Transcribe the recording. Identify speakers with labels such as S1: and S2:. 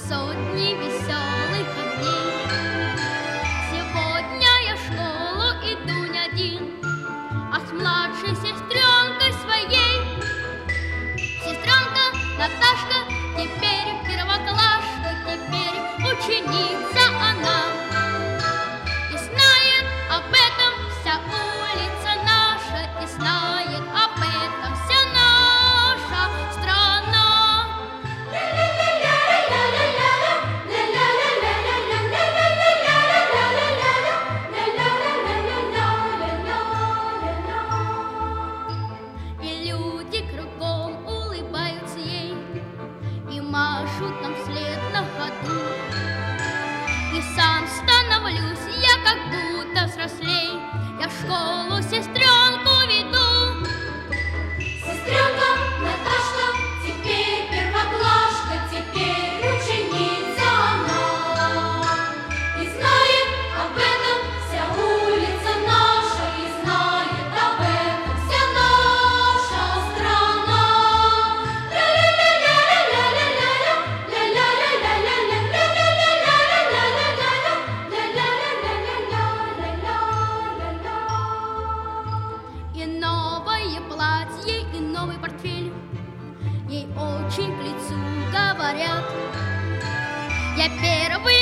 S1: сотни веселых дней. Сегодня я в школу иду не один, а с младшей сестренкой своей. Сестренка Наташка теперь первоклашка, теперь ученица она. И знает об этом вся улица наша, и знает об этом вся наша страна. И люди кругом улыбаются ей и машут нам вслед на ходу. И сам становлюсь я как будто взрослей, я в школу сестренку веду.
S2: Сестренка Наташка теперь первоклашка, теперь ученица она. И знает об этом вся улица наша, и знает об этом вся наша страна.
S1: И новое платье, и новый портфель ей очень к лицу говорят. Я первый